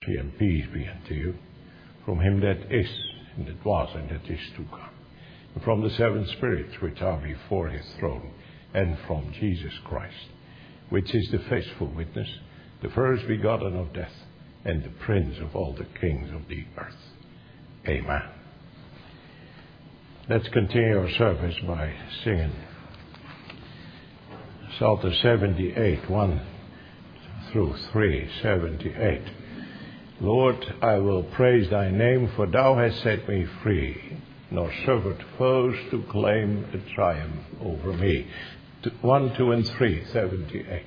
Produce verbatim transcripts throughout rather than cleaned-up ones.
mercy and peace be unto you, from him that is, and that was, and that is to come, and from the seven spirits which are before his throne, and from Jesus Christ, which is the faithful witness, the first begotten of death, and the prince of all the kings of the earth. Amen. Let's continue our service by singing Psalter seventy-eight, one through three, seventy-eight. Lord, I will praise thy name, for thou hast set me free, nor suffered foes to claim a triumph over me. One, two, and three, seventy-eight.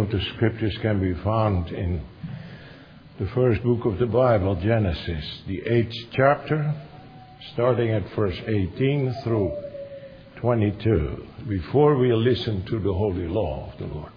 of the scriptures can be found in the first book of the Bible, Genesis, the eighth chapter, starting at verse eighteen through twenty-two, before we listen to the holy law of the Lord.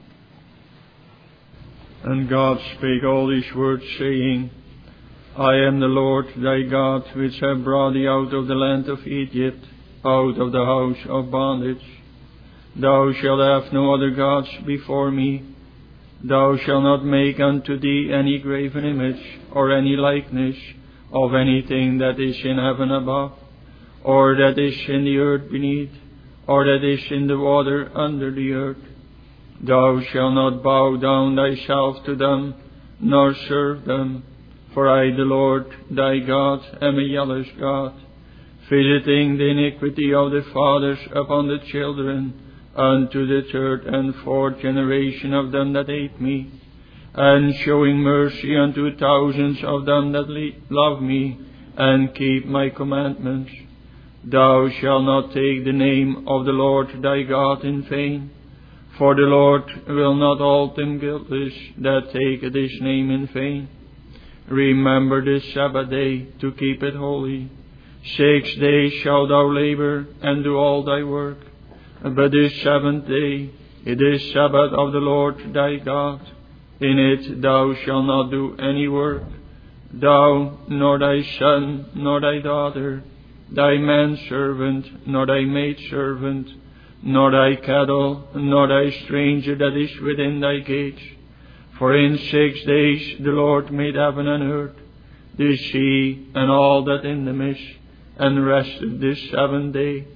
And God spake all these words, saying, I am the Lord thy God, which have brought thee out of the land of Egypt, out of the house of bondage. Thou shalt have no other gods before me. Thou shalt not make unto thee any graven image, or any likeness of anything that is in heaven above, or that is in the earth beneath, or that is in the water under the earth. Thou shalt not bow down thyself to them, nor serve them. For I, the Lord thy God, am a jealous God, visiting the iniquity of the fathers upon the children, unto the third and fourth generation of them that hate me, and showing mercy unto thousands of them that love me, and keep my commandments. Thou shalt not take the name of the Lord thy God in vain, for the Lord will not hold him guiltless that taketh his name in vain. Remember the Sabbath day to keep it holy. Six days shalt thou labor and do all thy work. But the seventh day it is Sabbath of the Lord thy God. In it thou shalt not do any work, thou, nor thy son, nor thy daughter, thy manservant, nor thy maidservant, nor thy cattle, nor thy stranger that is within thy gates. For in six days the Lord made heaven and earth, the sea, and all that in them is, and rested this seventh day.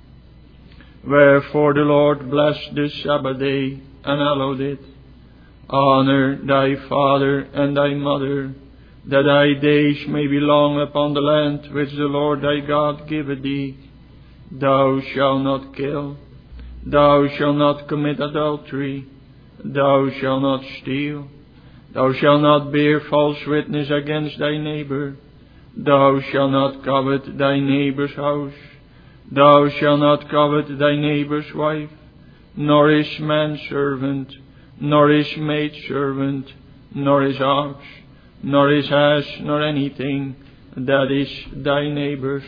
Wherefore the Lord blessed the Sabbath day, and hallowed it. Honor thy father and thy mother, that thy days may be long upon the land which the Lord thy God giveth thee. Thou shalt not kill. Thou shalt not commit adultery. Thou shalt not steal. Thou shalt not bear false witness against thy neighbor. Thou shalt not covet thy neighbor's house. Thou shalt not covet thy neighbor's wife, nor his manservant, nor his maidservant, nor his ox, nor his ass, nor anything that is thy neighbor's.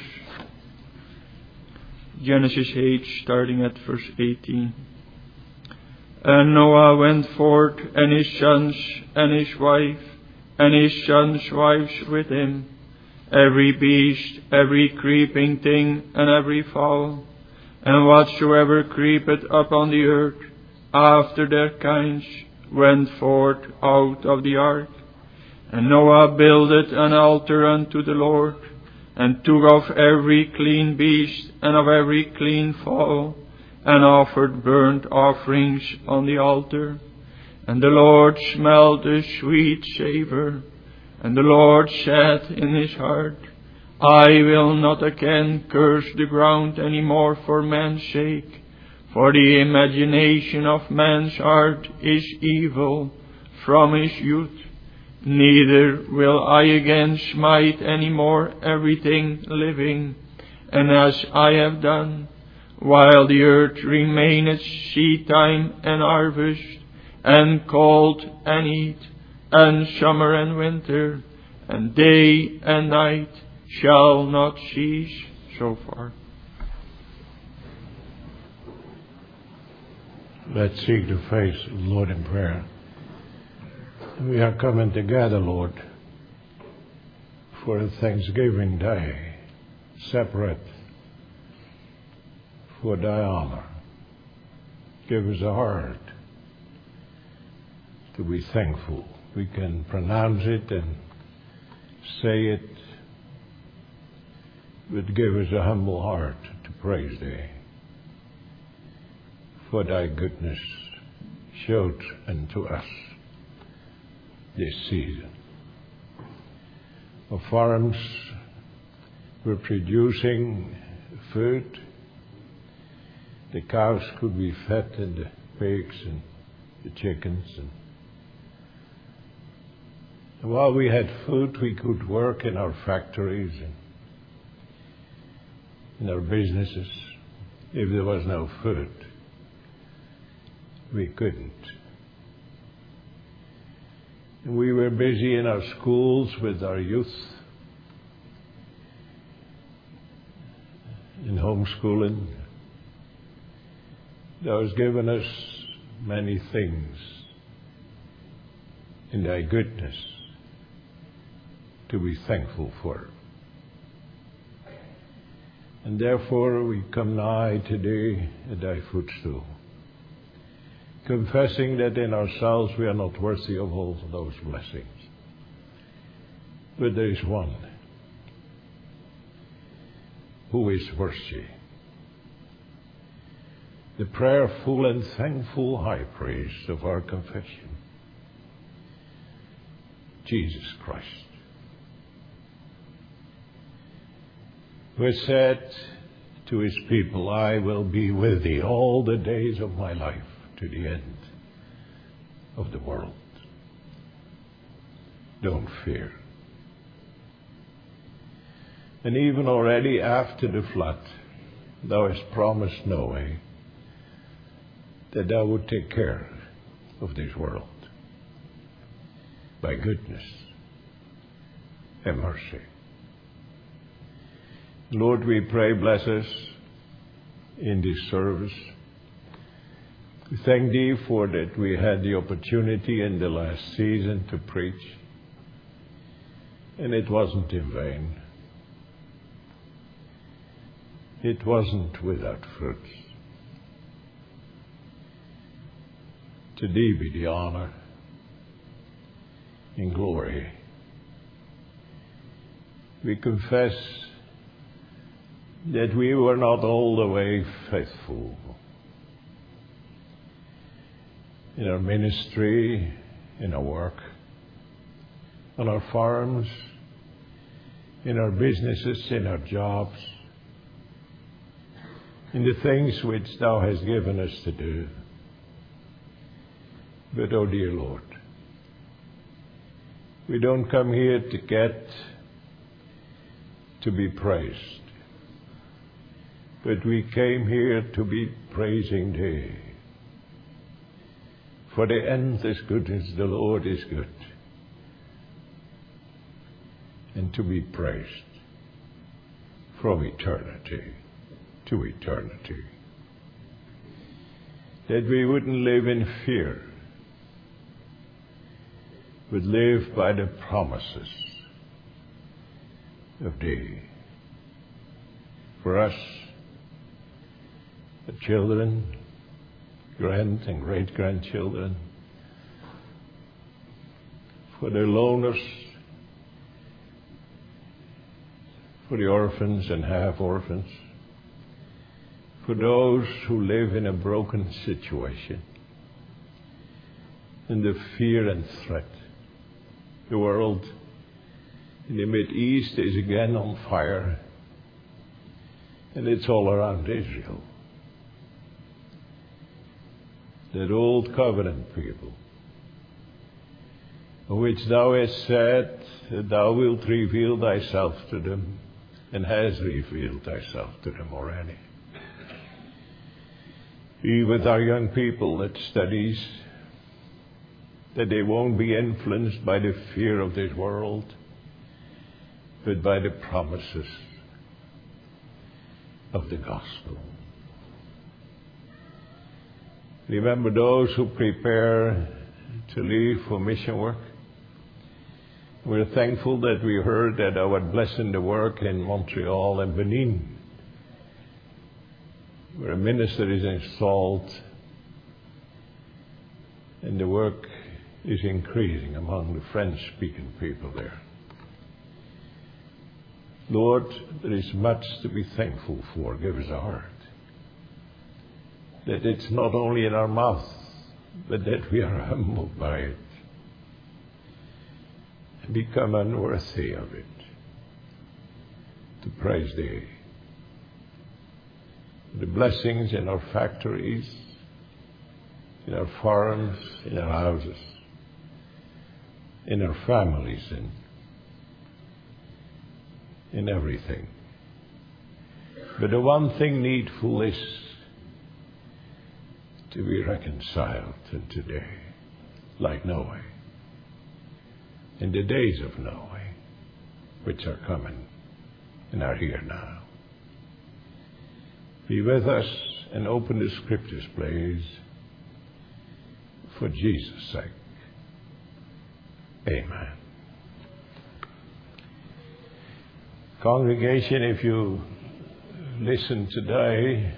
Genesis eight, starting at verse eighteen. And Noah went forth, and his sons, and his wife, and his sons' wives with him, every beast, every creeping thing, and every fowl, and whatsoever creepeth upon the earth, after their kinds, went forth out of the ark. And Noah builded an altar unto the Lord, and took of every clean beast, and of every clean fowl, and offered burnt offerings on the altar. And the Lord smelled a sweet savour. And the Lord said in his heart, I will not again curse the ground any more for man's sake, for the imagination of man's heart is evil from his youth. Neither will I again smite any more everything living, and as I have done, while the earth remaineth seed time and harvest, and cold and heat, and summer and winter, and day and night shall not cease. So far. Let's seek the face of the Lord in prayer. We are coming together, Lord, for a Thanksgiving day, separate for thy honor. Give us a heart to be thankful. We can pronounce it and say it, but give us a humble heart to praise thee for thy goodness showed unto us this season. Our farms were producing food. The cows could be fed, and the pigs and the chickens. And while we had food, we could work in our factories and in our businesses. If there was no food, we couldn't. And we were busy in our schools with our youth, in homeschooling. Thou hast given us many things in thy goodness to be thankful for. And therefore we come nigh today at thy footstool, confessing that in ourselves we are not worthy of all those blessings. But there is one who is worthy, the prayerful and thankful high priest of our confession, Jesus Christ, who has said to his people, I will be with thee all the days of my life, to the end of the world. Don't fear. And even already after the flood, thou hast promised Noah that thou would take care of this world by goodness and mercy. Lord, we pray, bless us in this service. We thank thee for that we had the opportunity in the last season to preach, and it wasn't in vain. It wasn't without fruits. To thee be the honor and glory. We confess that we were not all the way faithful in our ministry, in our work, on our farms, in our businesses, in our jobs, in the things which thou hast given us to do. But, oh dear Lord, we don't come here to get to be praised, but we came here to be praising thee. For the end is good as the Lord is good, and to be praised from eternity to eternity. That we wouldn't live in fear, but live by the promises of thee. For us, the children, grand and great-grandchildren, for the loners, for the orphans and half-orphans, for those who live in a broken situation, and the fear and threat. The world in the Mideast is again on fire, and it's all around Israel. That old covenant people, of which thou hast said that thou wilt reveal thyself to them, and has revealed thyself to them already. Be with our young people that studies, that they won't be influenced by the fear of this world, but by the promises of the gospel. Remember those who prepare to leave for mission work. We're thankful that we heard that thou art blessing the work in Montreal and Benin, where a minister is installed and the work is increasing among the French-speaking people there. Lord, there is much to be thankful for. Give us a heart. That it's not only in our mouth, but that we are humbled by it and become unworthy of it, to praise thee. The blessings in our factories, in our farms, in our houses, in our families, and in everything. But the one thing needful is to be reconciled unto thee, like Noah. in the days of Noah, which are coming and are here now. Be with us and open the Scriptures, please, for Jesus' sake. Amen. Congregation, if you listen today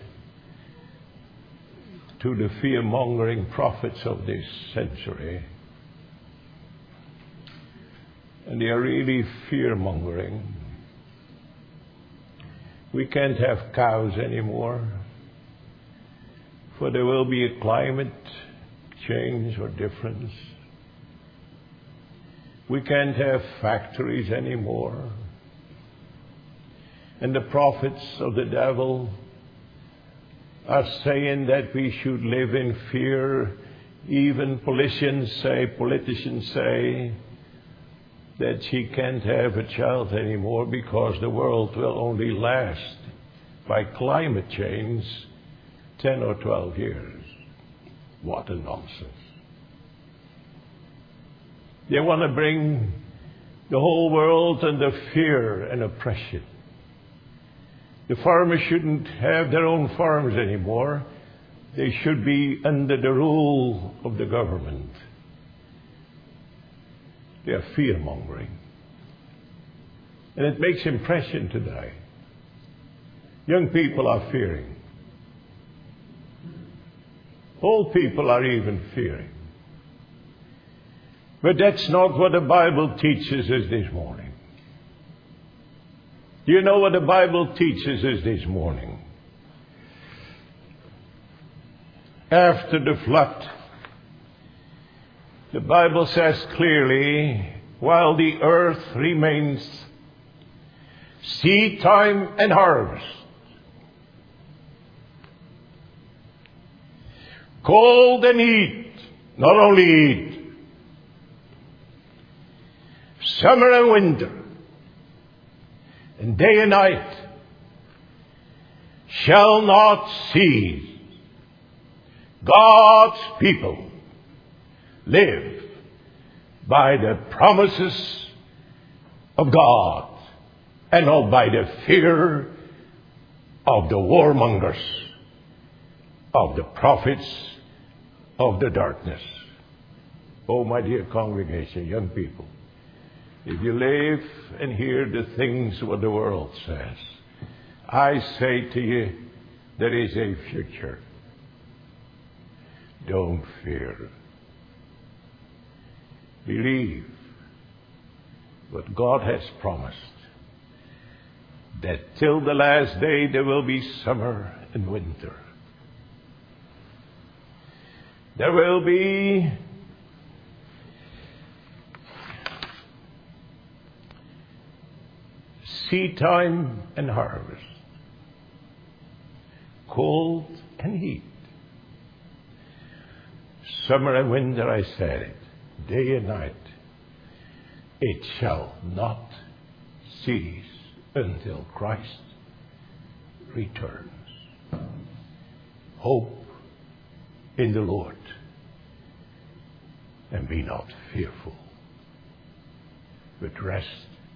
to the fear-mongering prophets of this century, and they are really fear-mongering. We can't have cows anymore, for there will be a climate change or difference. We can't have factories anymore. And the prophets of the devil are saying that we should live in fear. Even politicians say, politicians say that she can't have a child anymore because the world will only last by climate change ten or twelve years. What a nonsense. They want to bring the whole world under fear and oppression. The farmers shouldn't have their own farms anymore. They should be under the rule of the government. They are fear-mongering. And it makes impression today. Young people are fearing. Old people are even fearing. But that's not what the Bible teaches us this morning. Do you know what the Bible teaches us this morning? After the flood, the Bible says clearly, while the earth remains seed time and harvest, cold and heat, not only heat, summer and winter, and day and night shall not cease. God's people live by the promises of God and not by the fear of the warmongers, of the prophets of the darkness. Oh, my dear congregation, young people, if you live and hear the things what the world says, I say to you, there is a future. Don't fear. Believe what God has promised, that till the last day there will be summer and winter. There will be seed time and harvest, cold and heat, summer and winter, I said it, day and night. It shall not cease until Christ returns. Hope in the Lord and be not fearful, but rest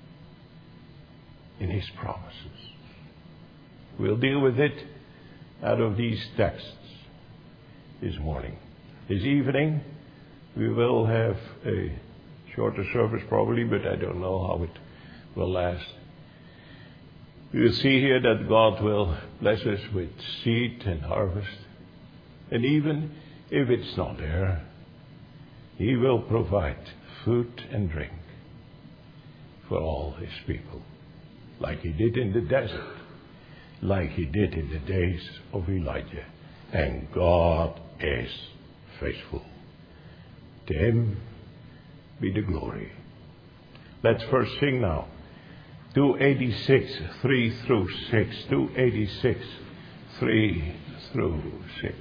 in His promises. We'll deal with it out of these texts this morning. This evening we will have a shorter service probably, but I don't know how it will last. We will see here that God will bless us with seed and harvest. And even if it's not there, He will provide food and drink for all His people, like He did in the desert, like He did in the days of Elijah. And God is faithful. To Him be the glory. Let's first sing now. two eighty-six, three through six. two eighty-six, three through six.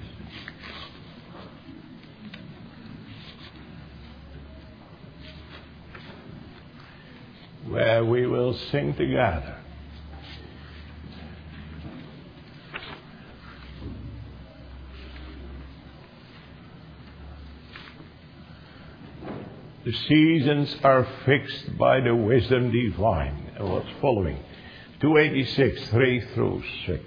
Where we will sing together. The seasons are fixed by the wisdom divine. And what's following? two eighty-six, three through six.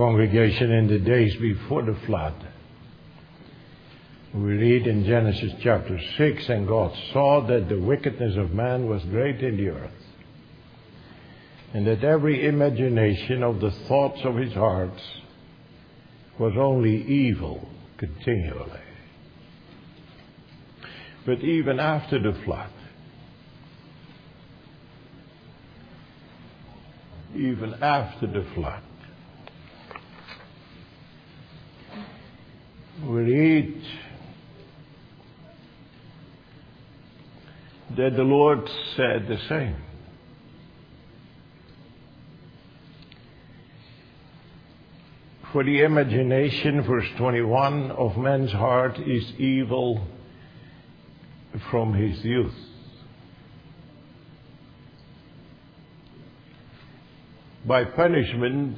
congregation in the days before the flood. We read in Genesis chapter six, and God saw that the wickedness of man was great in the earth, and that every imagination of the thoughts of his heart was only evil continually. But even after the flood, even after the flood, we read that the Lord said the same. For the imagination, verse twenty-one, of man's heart is evil from his youth. By punishment,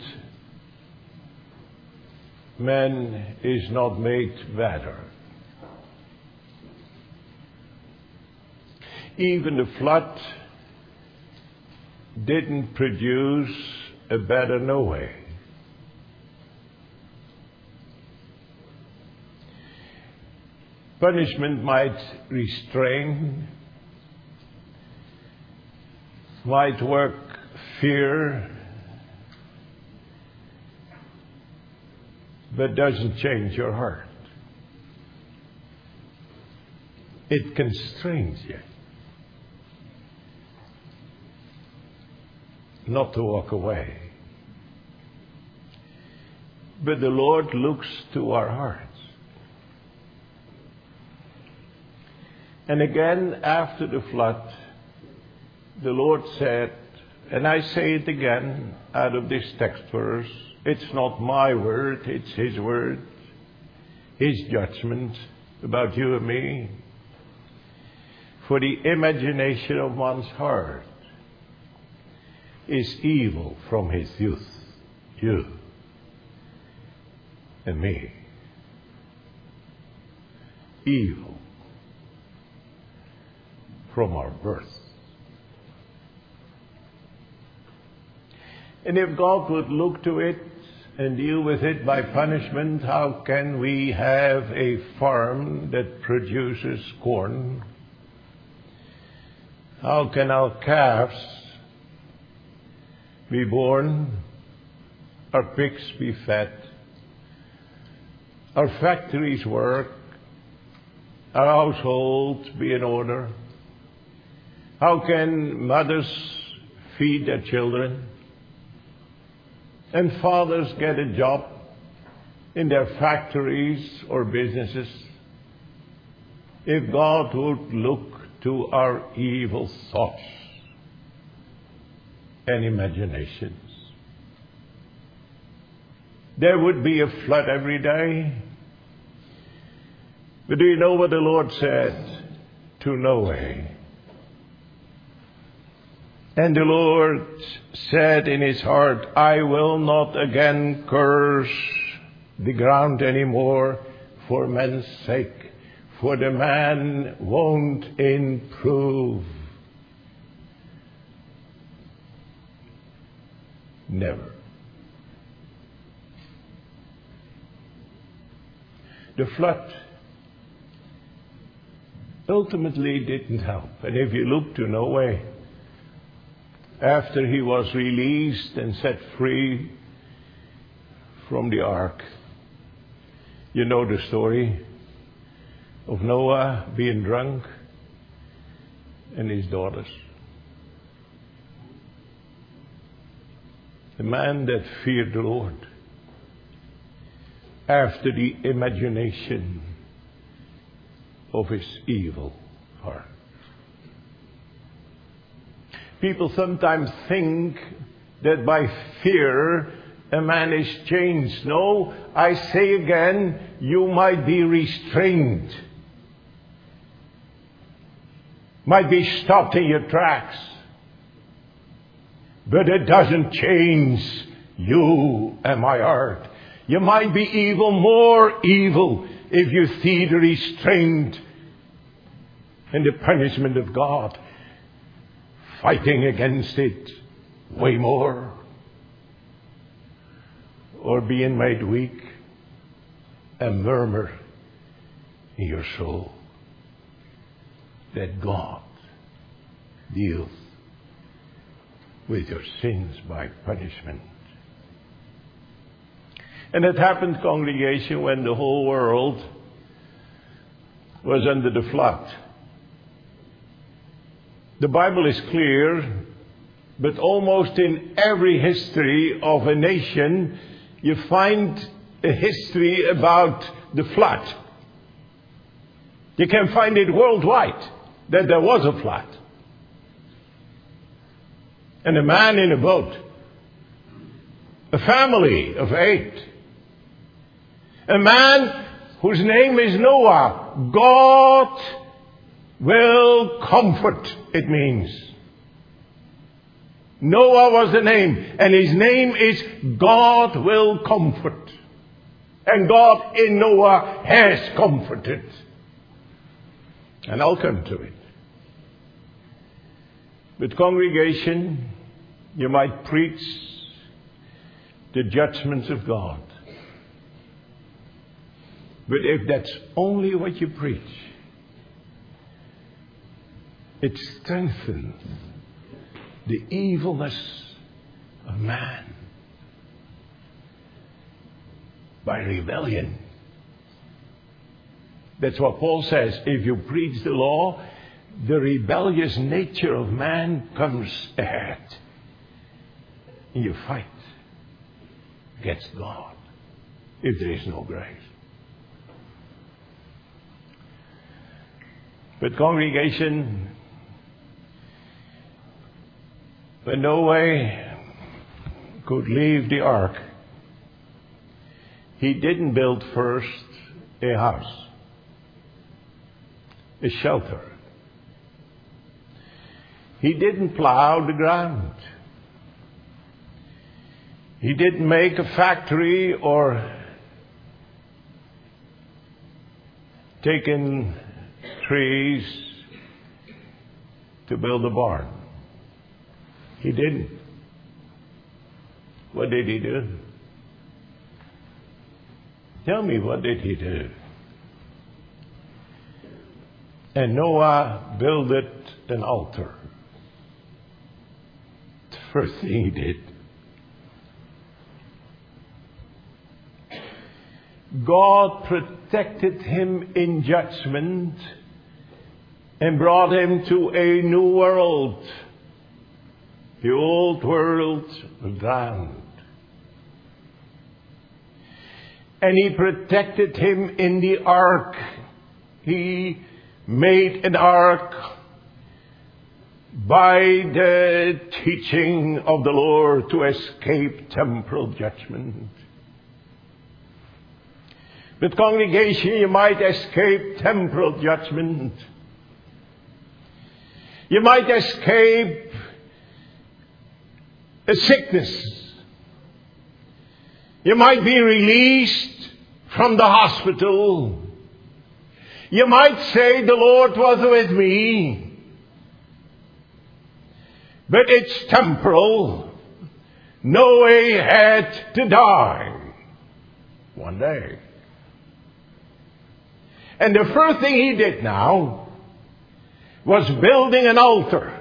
man is not made better. Even the flood didn't produce a better Noah. Punishment might restrain, might work fear, but doesn't change your heart. It constrains you not to walk away. But the Lord looks to our hearts. And again, after the flood, the Lord said, and I say it again out of this text verse, it's not my word, it's His word, His judgment about you and me. For the imagination of one's heart is evil from his youth, you and me. Evil from our birth. And if God would look to it and deal with it by punishment, how can we have a farm that produces corn? How can our calves be born, our pigs be fed, our factories work, our households be in order? How can mothers feed their children and fathers get a job in their factories or businesses if God would look to our evil thoughts and imaginations? There would be a flood every day. But do you know what the Lord said to Noah? And the Lord said in his heart, I will not again curse the ground anymore for man's sake, for the man won't improve. Never. The flood ultimately didn't help. And if you look to Noah, after he was released and set free from the ark, you know the story of Noah being drunk and his daughters. The man that feared the Lord after the imagination of his evil heart. People sometimes think that by fear a man is changed. No, I say again, you might be restrained, might be stopped in your tracks, but it doesn't change you and my heart. You might be evil, more evil, if you see the restraint and the punishment of God. Fighting against it way more. or being made weak, a murmur in your soul that God deals with your sins by punishment. And it happened, congregation, when the whole world was under the flood. The Bible is clear, but almost in every history of a nation, you find a history about the flood. You can find it worldwide, that there was a flood. And a man in a boat. A family of eight. A man whose name is Noah. God will comfort, it means. Noah was the name, and his name is God will comfort. And God in Noah has comforted. And I'll come to it. But congregation, you might preach the judgments of God. But if that's only what you preach, it strengthens the evilness of man by rebellion. That's what Paul says. If you preach the law, the rebellious nature of man comes ahead. And you fight against God if there is no grace. But congregation, when Noah could leave the ark, he didn't build first a house, a shelter. He didn't plow the ground. He didn't make a factory or take in trees to build a barn. He didn't. What did he do? Tell me, what did he do? And Noah builded an altar. The first thing he did. God protected him in judgment and brought him to a new world. The old world was drowned. And he protected him in the ark. He made an ark by the teaching of the Lord to escape temporal judgment. But congregation, you might escape temporal judgment. You might escape a sickness. You might be released from the hospital. You might say, the Lord was with me. But it's temporal. Noah had to die one day. And the first thing he did now was building an altar.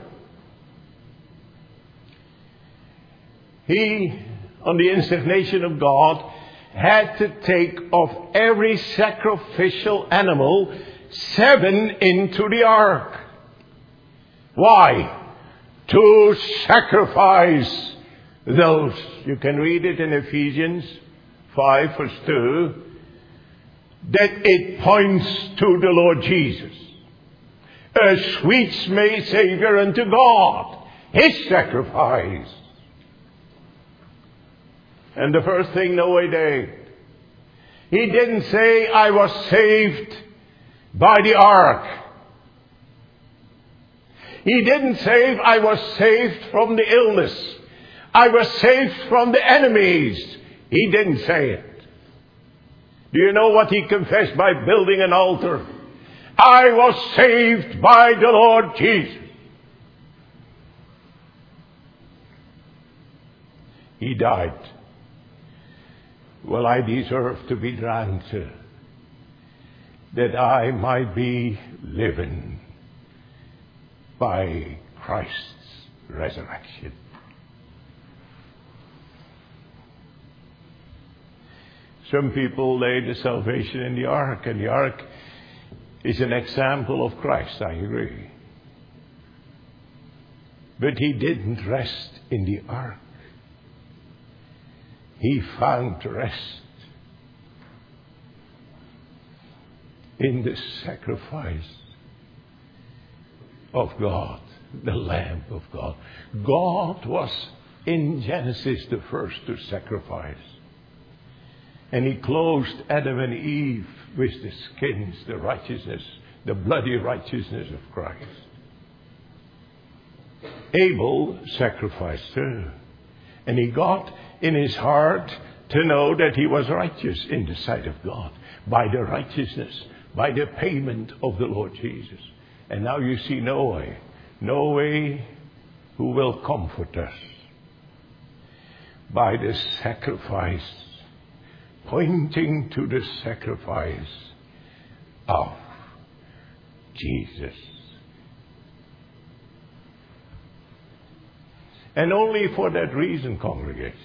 He, on the instigation of God, had to take of every sacrificial animal seven into the ark. Why? To sacrifice those. You can read it in Ephesians five verse two. That it points to the Lord Jesus. A sweet smelling Savior unto God. His sacrifice. And the first thing Noah did, he didn't say, I was saved by the ark. He didn't say, I was saved from the illness. I was saved from the enemies. He didn't say it. Do you know what he confessed by building an altar? I was saved by the Lord Jesus. He died. well, I deserve to be drowned, that I might be living by Christ's resurrection. Some people lay the salvation in the ark, and the ark is an example of Christ, I agree. But he didn't rest in the ark. He found rest in the sacrifice of God, the Lamb of God. God was in Genesis the first to sacrifice. And he clothed Adam and Eve with the skins, the righteousness, the bloody righteousness of Christ. Abel sacrificed her. And he got in his heart to know that he was righteous in the sight of God by the righteousness, by the payment of the Lord Jesus. And now you see Noah, Noah who will comfort us by the sacrifice, pointing to the sacrifice of Jesus. And only for that reason, congregation,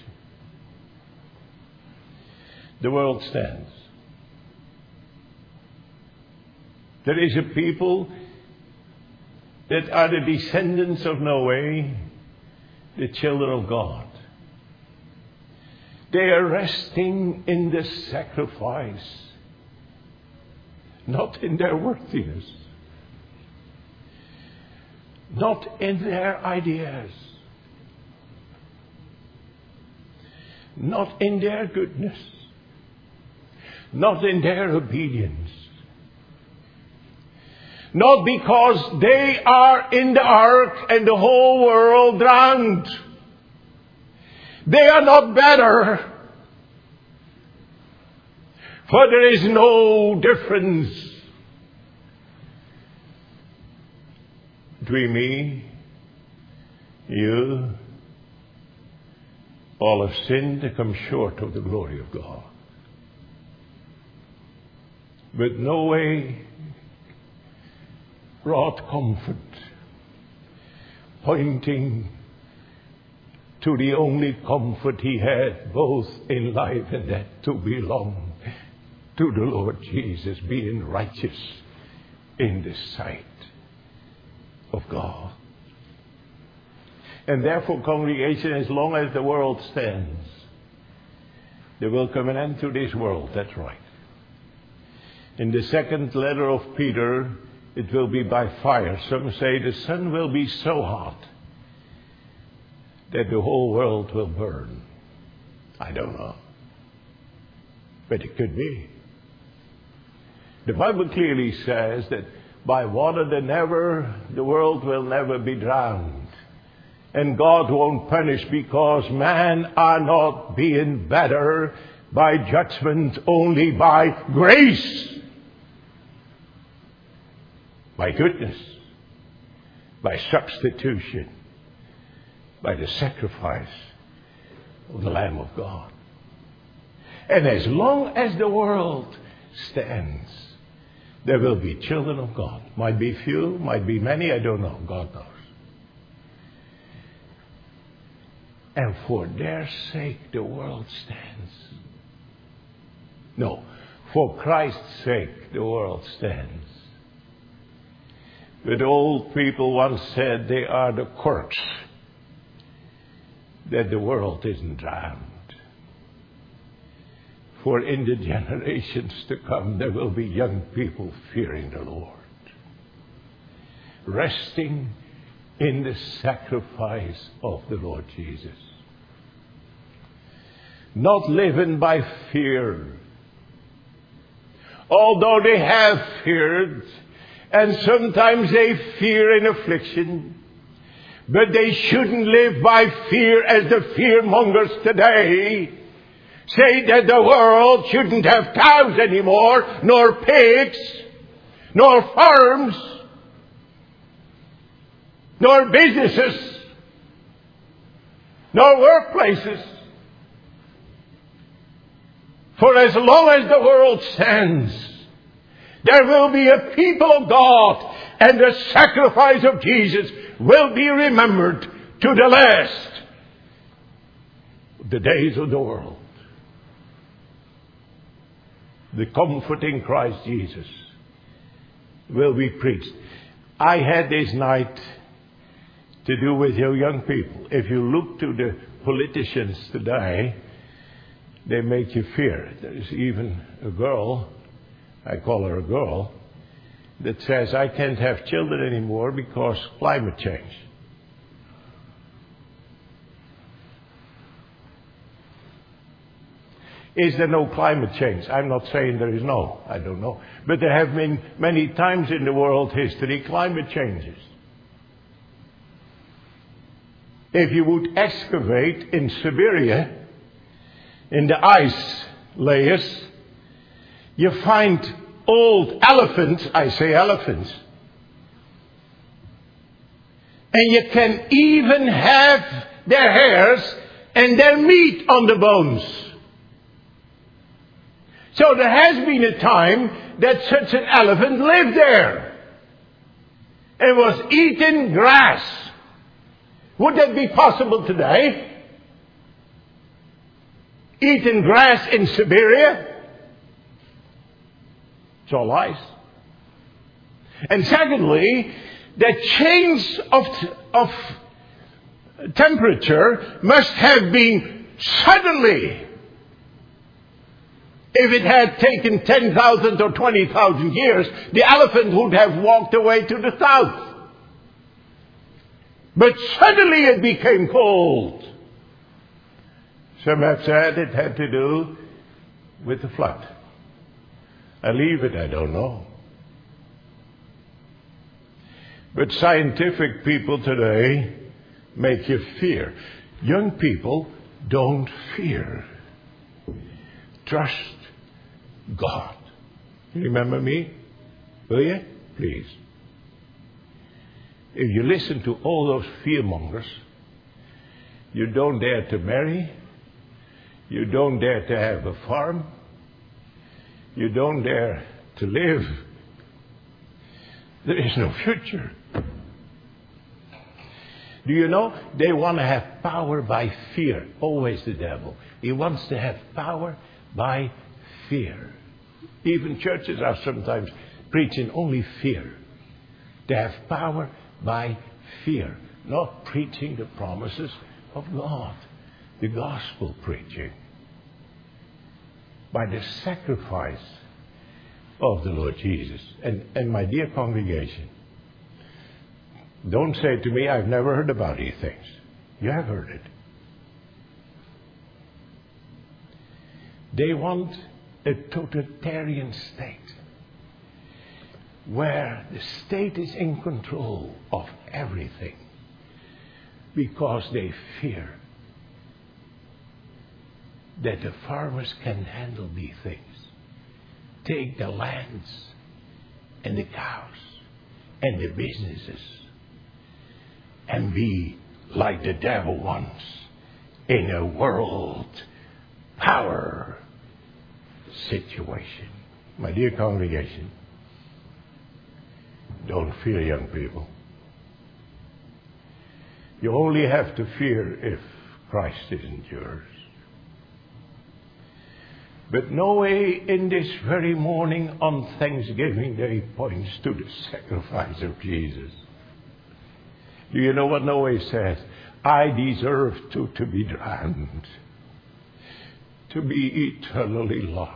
the world stands. There is a people that are the descendants of Noah, the children of God. They are resting in the sacrifice, not in their worthiness, not in their ideas, not in their goodness, not in their obedience. Not because they are in the ark and the whole world drowned. They are not better. For there is no difference between me, you. All have sinned to come short of the glory of God. But Noah brought comfort, pointing to the only comfort he had, both in life and death, to belong to the Lord Jesus, being righteous in the sight of God. And therefore, congregation, as long as the world stands, there will come an end to this world. That's right. In the second letter of Peter, it will be by fire. Some say the sun will be so hot that the whole world will burn. I don't know. But it could be. The Bible clearly says that by water the never, the world will never be drowned. And God won't punish because man are not being better by judgment, only by grace. By goodness. By substitution. By the sacrifice of the Lamb of God. And as long as the world stands, there will be children of God. Might be few, might be many, I don't know. God knows. And for their sake the world stands. No, for Christ's sake the world stands. But old people once said they are the corks that the world isn't drowned. For in the generations to come there will be young people fearing the Lord, resting in the sacrifice of the Lord Jesus. Not living by fear. Although they have feared, and sometimes they fear in affliction, but they shouldn't live by fear as the fearmongers today say that the world shouldn't have cows anymore, nor pigs, nor farms, nor businesses, nor workplaces. For as long as the world stands, there will be a people of God, and the sacrifice of Jesus will be remembered to the last of the days of the world. The comforting Christ Jesus will be preached. I had this night to do with your young people. If you look to the politicians today, they make you fear. There's even a girl, I call her a girl, that says, I can't have children anymore because climate change. Is there no climate change? I'm not saying there is no. I don't know. But there have been many times in the world history climate changes. If you would excavate in Siberia, in the ice layers, you find old elephants, I say elephants, and you can even have their hairs and their meat on the bones. So there has been a time that such an elephant lived there and was eating grass. Would that be possible today? Eating grass in Siberia? It's all ice. And secondly, the change of, of temperature must have been suddenly. If it had taken ten thousand or twenty thousand years, the elephant would have walked away to the south. But suddenly it became cold. Some have said it had to do with the flood. I leave it, I don't know. But scientific people today make you fear. Young people don't fear. Trust God. You remember me? Will you? Please. If you listen to all those fearmongers, you don't dare to marry, you don't dare to have a farm, you don't dare to live. There is no future. Do you know, they want to have power by fear. Always the devil. He wants to have power by fear. Even churches are sometimes preaching only fear. They have power by fear, not preaching the promises of God, the gospel preaching. By the sacrifice of the Lord Jesus. And, and my dear congregation, don't say to me, I've never heard about these things. You have heard it. They want a totalitarian state where the state is in control of everything because they fear that the farmers can handle these things. Take the lands and the cows and the businesses and be like the devil wants in a world power situation. My dear congregation, don't fear, young people. You only have to fear if Christ isn't yours. But Noah in this very morning on Thanksgiving Day points to the sacrifice of Jesus. Do you know what Noah says? I deserve to, to be drowned, to be eternally lost.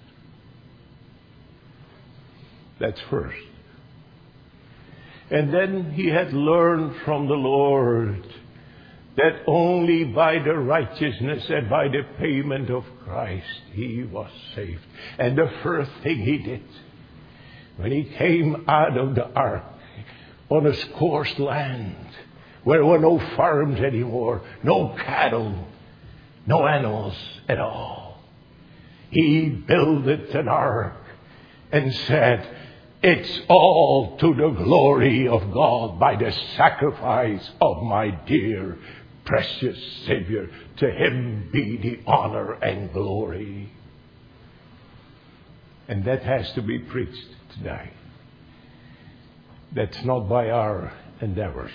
That's first. And then he had learned from the Lord that only by the righteousness and by the payment of Christ he was saved. And the first thing he did, when he came out of the ark on a scorched land, where there were no farms anymore, no cattle, no animals at all, he builded an ark and said, it's all to the glory of God by the sacrifice of my dear, precious Savior. To him be the honor and glory. And that has to be preached today. That's not by our endeavors.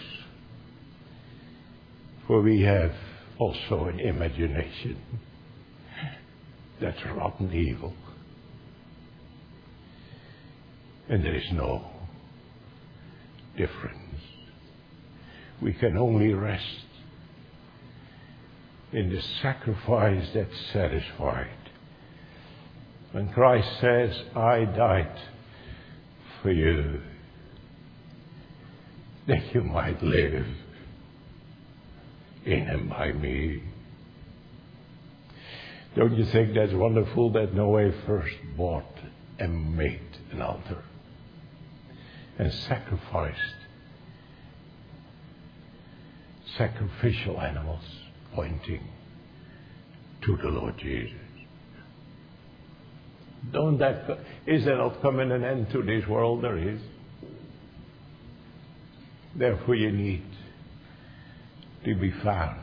For we have also an imagination that's rotten evil. And there is no difference. We can only rest in the sacrifice that's satisfied. When Christ says, I died for you, that you might live in and by me. Don't you think that's wonderful that Noah first bought and made an altar and sacrificed sacrificial animals pointing to the Lord Jesus? Don't that, is there not coming an end to this world? There is. Therefore you need to be found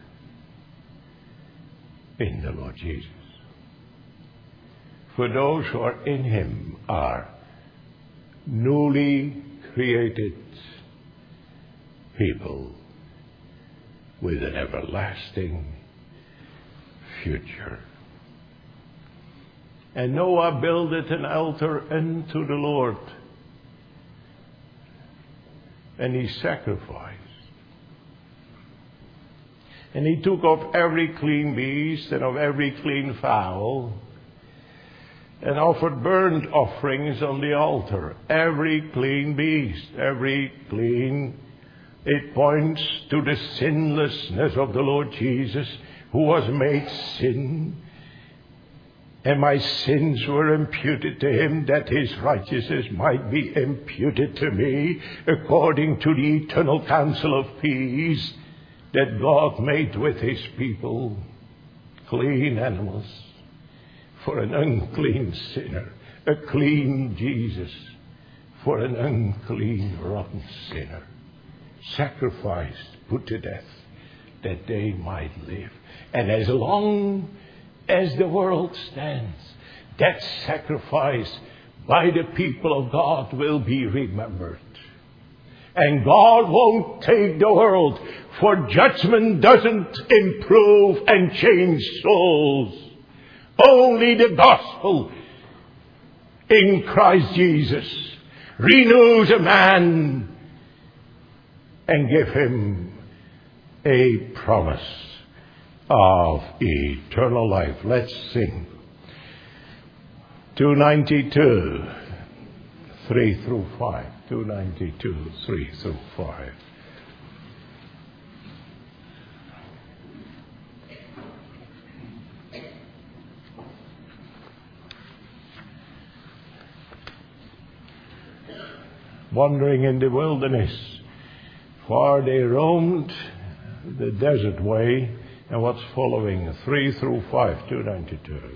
in the Lord Jesus. For those who are in Him are newly created people with an everlasting future. And Noah builded an altar unto the Lord, and he sacrificed. And he took of every clean beast and of every clean fowl, and offered burnt offerings on the altar. Every clean beast, every clean, it points to the sinlessness of the Lord Jesus, who was made sin. And my sins were imputed to Him, that His righteousness might be imputed to me, according to the eternal counsel of peace that God made with His people. Clean animals for an unclean sinner, a clean Jesus for an unclean, rotten sinner, sacrificed, put to death, that they might live. And as long as the world stands, that sacrifice by the people of God will be remembered. And God won't take the world, for judgment doesn't improve and change souls. Only the gospel in Christ Jesus renews a man and gives him a promise of eternal life. Let's sing. two ninety-two, three through five. two ninety-two, three through five. Wandering in the wilderness, for they roamed the desert way. And what's following? three through five, two ninety-two.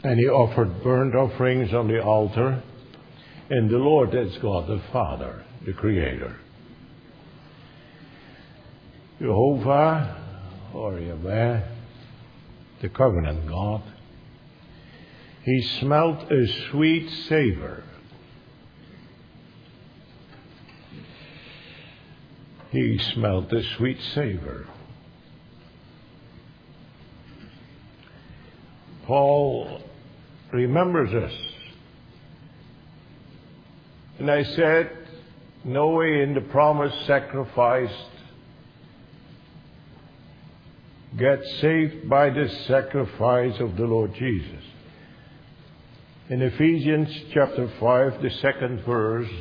And he offered burnt offerings on the altar. And the Lord, that's God the Father, the Creator. Jehovah, or Yahweh, the covenant God, he smelt a sweet savor. He smelt a sweet savor. Paul remembers us. And I said, no way in the promised sacrifice get saved by the sacrifice of the Lord Jesus. In Ephesians chapter five, the second verse,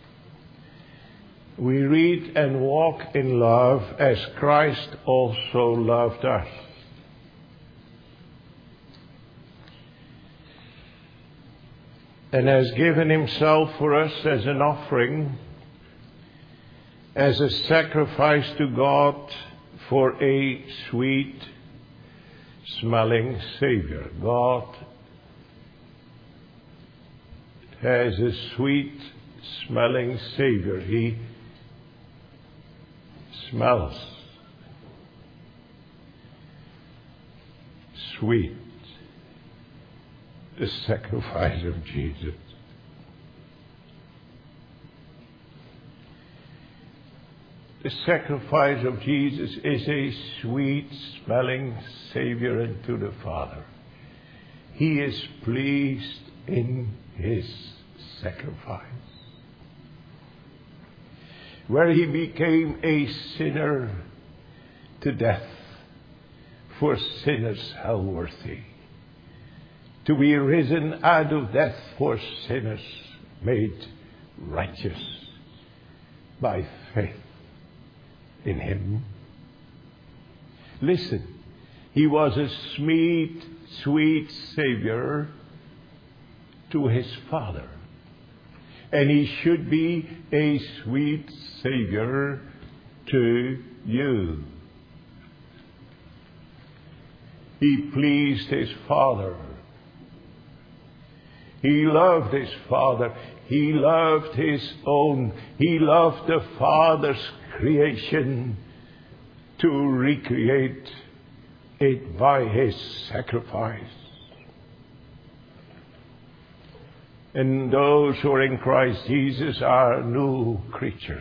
we read, and walk in love as Christ also loved us. And has given himself for us as an offering, as a sacrifice to God for a sweet smelling Savior. God has a sweet smelling Savior. He smells sweet, the sacrifice of Jesus. The sacrifice of Jesus is a sweet smelling Savior unto the Father. He is pleased in his sacrifice, where he became a sinner to death for sinners hell worthy, to be risen out of death for sinners made righteous by faith in him. Listen, he was a sweet, sweet Savior to his Father. And he should be a sweet Savior to you. He pleased his Father. He loved his Father. He loved his own. He loved the Father's creation to recreate it by his sacrifice. And those who are in Christ Jesus are new creatures.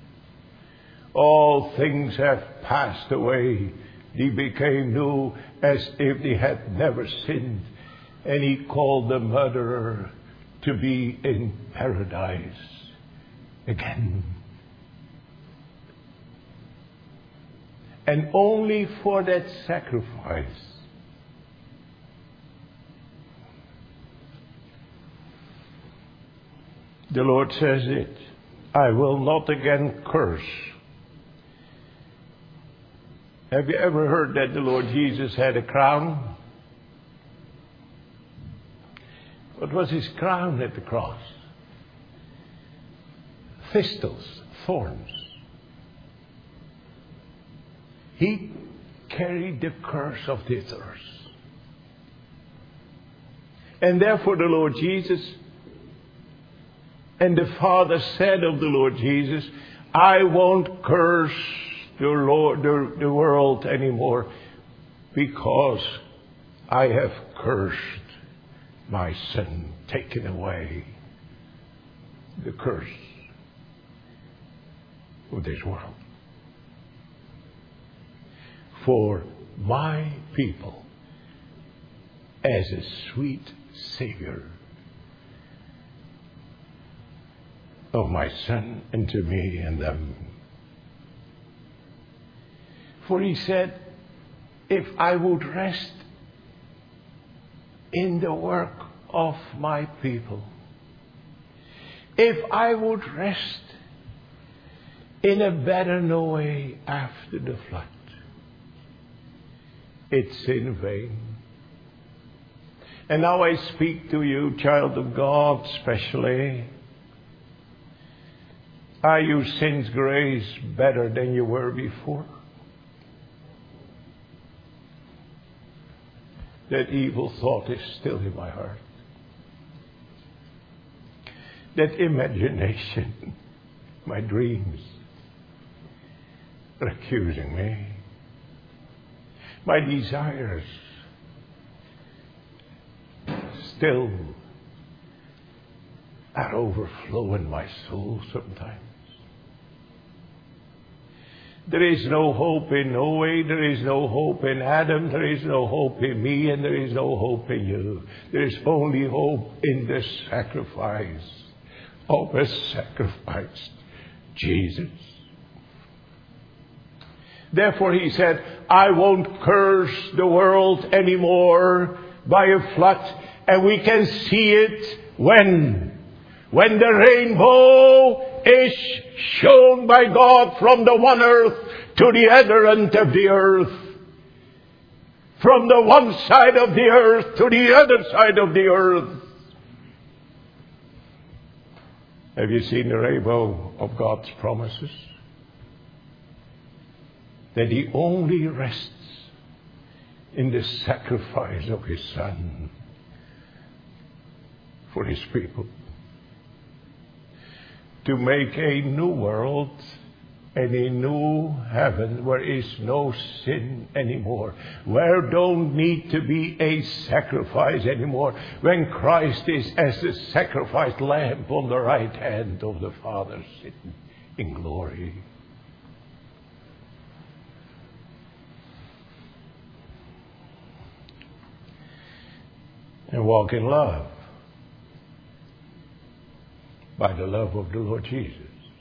All things have passed away. They became new as if they had never sinned. And he called the murderer to be in paradise again. And only for that sacrifice the Lord says it, I will not again curse. Have you ever heard that the Lord Jesus had a crown? What was his crown at the cross? Thistles, thorns. He carried the curse of this earth. And therefore the Lord Jesus and the Father said of the Lord Jesus, I won't curse the, Lord, the, the world anymore because I have cursed my Son, taken away the curse of this world. For my people as a sweet Savior of my Son unto me and them. For he said, if I would rest in the work of my people, if I would rest in a better Noah after the flood, it's in vain. And now I speak to you, child of God, especially. Are you sin's grace better than you were before? that evil thought is still in my heart. That imagination, my dreams, are accusing me. My desires still are overflowing my soul sometimes. There is no hope in Noah, there is no hope in Adam, there is no hope in me, and there is no hope in you. There is only hope in the sacrifice of a sacrificed Jesus. Therefore he said, I won't curse the world anymore by a flood. And we can see it when? When the rainbow is shown by God from the one earth to the other end of the earth. From the one side of the earth to the other side of the earth. Have you seen the rainbow of God's promises? That He only rests in the sacrifice of His Son for His people. To make a new world and a new heaven where is no sin anymore. Where don't need to be a sacrifice anymore. When Christ is as the sacrificed lamb on the right hand of the Father sitting in glory. And walk in love. By the love of the Lord Jesus.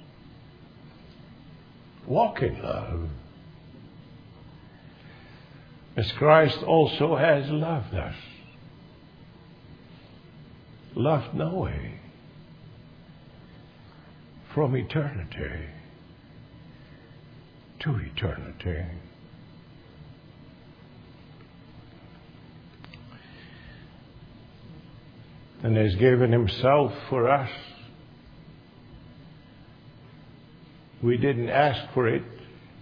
Walk in love. As Christ also has loved us. Loved Noah. From eternity to eternity. And has given Himself for us. We didn't ask for it.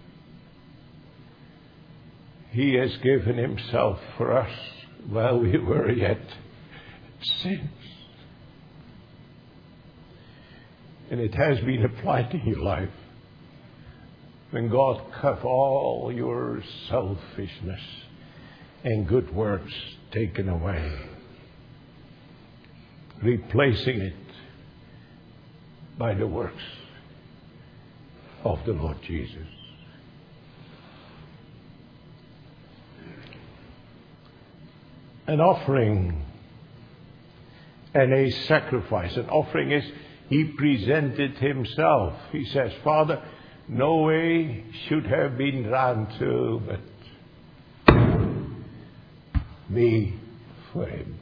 He has given Himself for us while we were yet sinners. And it has been applied in your life. When God cut all your selfishness and good works taken away, replacing it by the works of the Lord Jesus. An offering and a sacrifice. An offering is He presented Himself. He says, Father, no way should have been drawn to, but me for Him.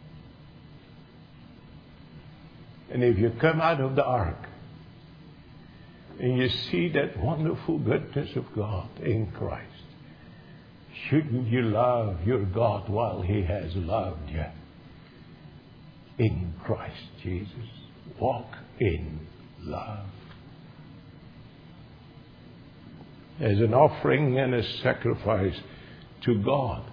And if you come out of the ark, and you see that wonderful goodness of God in Christ, shouldn't you love your God while He has loved you? In Christ Jesus. Walk in love. As an offering and a sacrifice to God.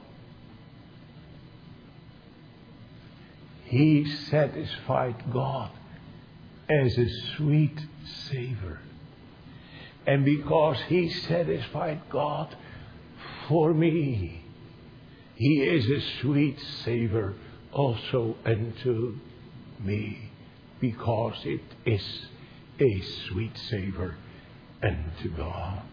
He satisfied God as a sweet savor. And because He satisfied God for me, He is a sweet savor also unto me, because it is a sweet savor unto God.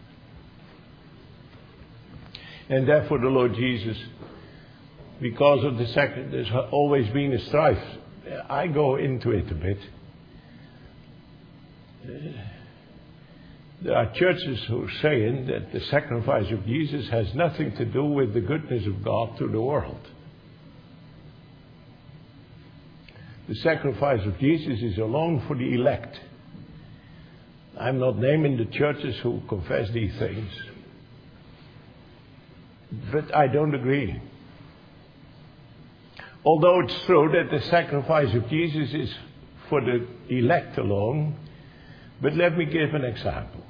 And therefore the Lord Jesus, because of the second, there's always been a strife. I go into it a bit. There are churches who are saying that the sacrifice of Jesus has nothing to do with the goodness of God to the world. The sacrifice of Jesus is alone for the elect. I'm not naming the churches who confess these things. But I don't agree. Although it's true that the sacrifice of Jesus is for the elect alone, but let me give an example.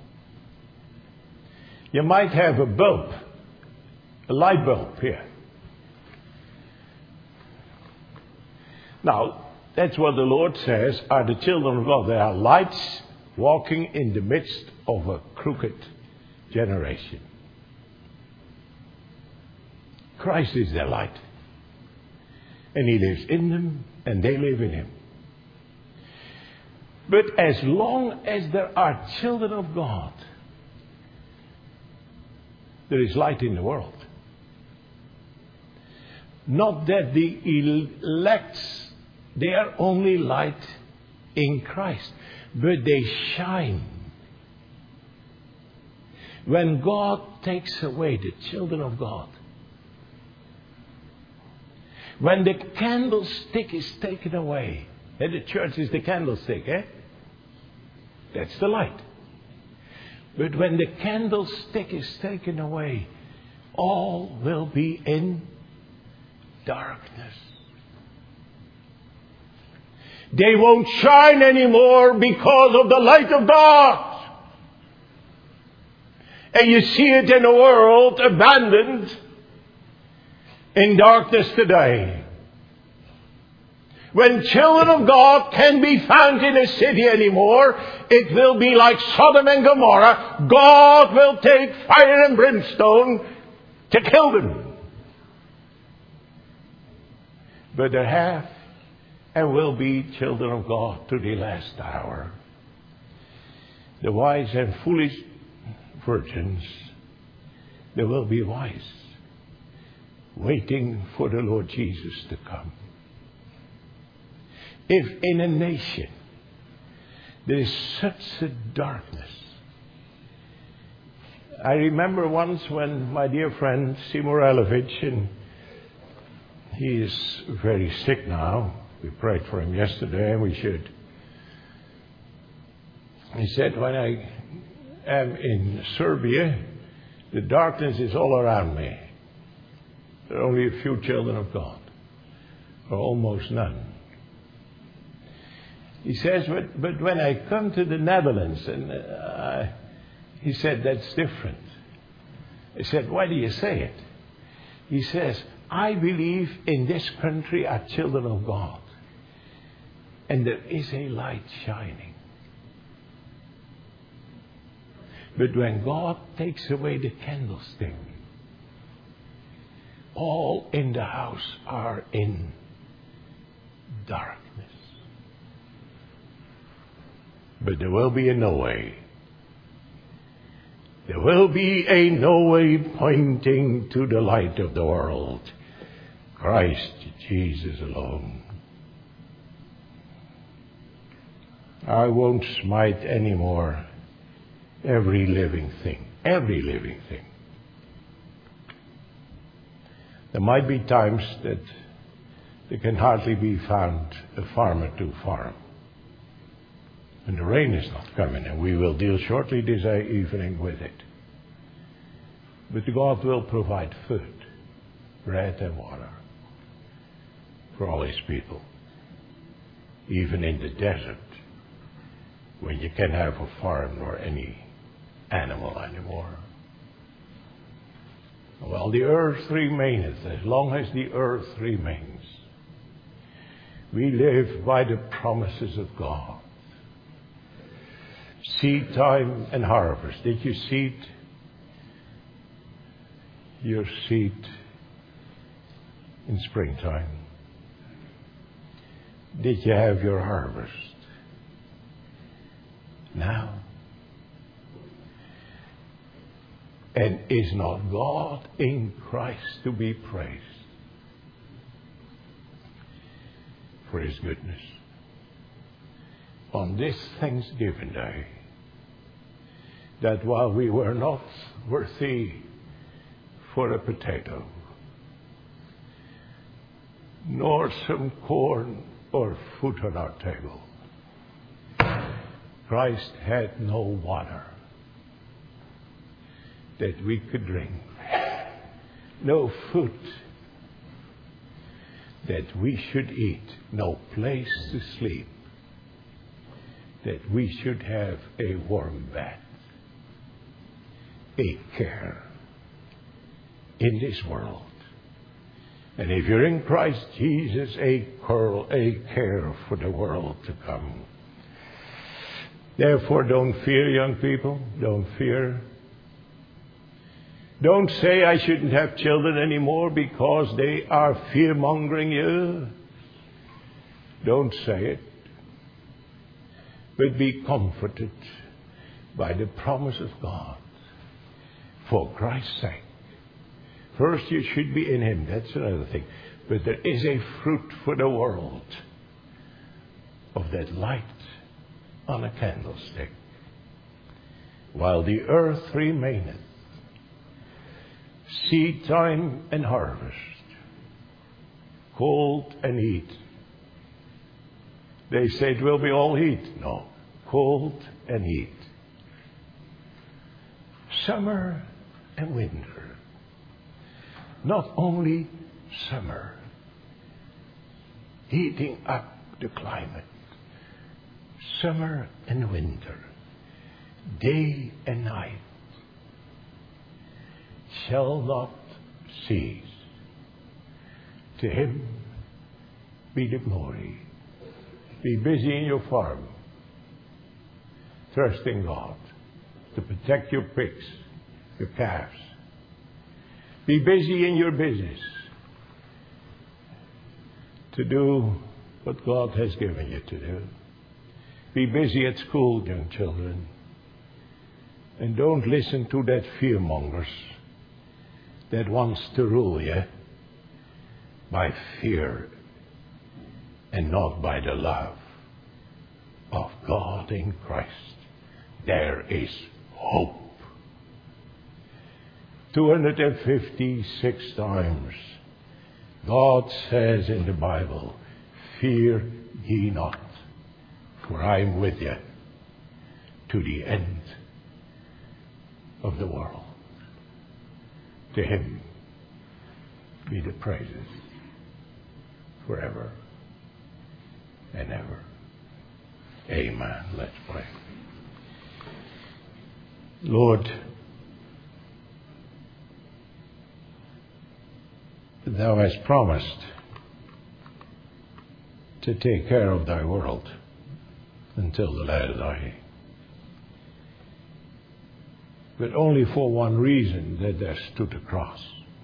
You might have a bulb, a light bulb here. Now, that's what the Lord says are the children of God. They are lights walking in the midst of a crooked generation. Christ is their light. And He lives in them, and they live in Him. But as long as there are children of God, there is light in the world. Not that the elects, they are only light in Christ, but they shine. When God takes away the children of God, when the candlestick is taken away, and the church is the candlestick, eh? That's the light. But when the candlestick is taken away, all will be in darkness. They won't shine anymore because of the light of God. And you see it in a world abandoned in darkness today. When children of God can be found in a city anymore, it will be like Sodom and Gomorrah. God will take fire and brimstone to kill them. But there have and will be children of God to the last hour. The wise and foolish virgins, they will be wise, waiting for the Lord Jesus to come. If in a nation there is such a darkness. I remember once when my dear friend Seymour Elovich, and he is very sick now. We prayed for him yesterday, and we should. He said, when I am in Serbia, the darkness is all around me. There are only a few children of God, or almost none. He says, but, but when I come to the Netherlands, and uh, he said, that's different. I said, why do you say it? He says, I believe in this country are children of God. And there is a light shining. But when God takes away the candlestick, all in the house are in darkness. But there will be a no way. There will be a no way pointing to the light of the world. Christ Jesus alone. I won't smite anymore every living thing. Every living thing. There might be times that there can hardly be found a farmer to farm. And the rain is not coming, and we will deal shortly this evening with it. But God will provide food, bread and water for all His people. Even in the desert, when you can't have a farm nor any animal anymore. While the earth remaineth, as long as the earth remains, we live by the promises of God. Seed time and harvest. Did you seed your seed in springtime? Did you have your harvest now? And is not God in Christ to be praised for His goodness? On this Thanksgiving Day, that while we were not worthy for a potato, nor some corn or food on our table, Christ had no water that we could drink, no food that we should eat, no place to sleep, that we should have a warm bath, a care in this world, And if you're in Christ Jesus, a curl, a care for the world to come. Therefore, don't fear, young people. Don't fear. Don't say I shouldn't have children anymore because they are fear-mongering you. Don't say it. But be comforted by the promise of God for Christ's sake. First, you should be in Him. That's another thing. But there is a fruit for the world of that light on a candlestick. While the earth remaineth, seed time and harvest, cold and heat. They say it will be all heat. No, cold and heat. Summer and winter. Not only summer, heating up the climate. Summer and winter, day and night, shall not cease. To Him be the glory. Be busy in your farm, trusting God to protect your pigs, your calves. Be busy in your business to do what God has given you to do. Be busy at school, young children. And don't listen to that fearmongers that wants to rule you by fear and not by the love of God in Christ. There is hope. two hundred fifty-six times God says in the Bible, fear ye not, for I am with you to the end of the world. To Him be the praises forever and ever. Amen. Let's pray. Lord, Thou hast promised to take care of Thy world until the latter day. But only for one reason, that there stood a cross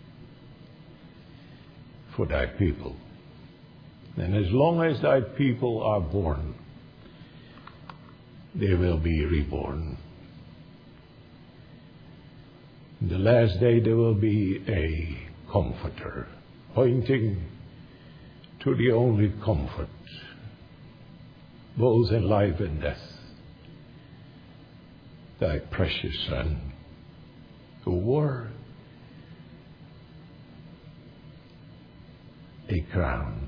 for Thy people. And as long as Thy people are born, they will be reborn. In the last day there will be a Comforter, pointing to the only comfort, both in life and death, Thy precious Son, who wore a crown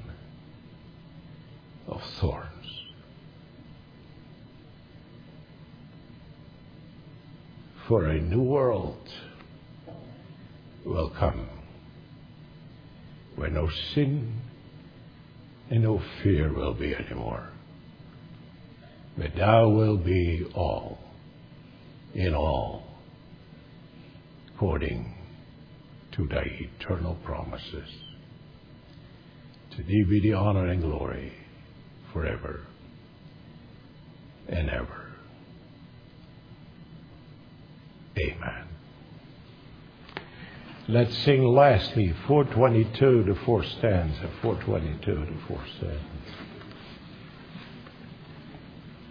of thorns. For a new world will come, where no sin and no fear will be anymore. But Thou will be all, in all, according to Thy eternal promises. To Thee be the honor and glory forever and ever. Amen. Let's sing lastly four twenty-two, the fourth stanza, four twenty-two, the fourth stanza.